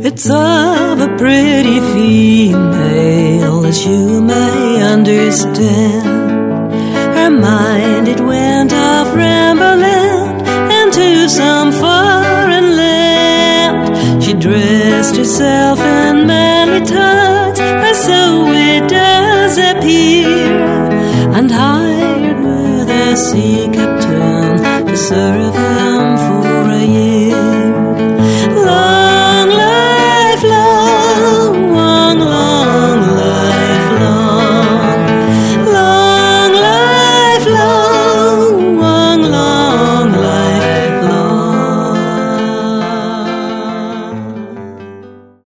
It's of a pretty female, as you may understand. Her mind, it went off rambling into some foreign land. She dressed herself in manly tights, or so it does appear.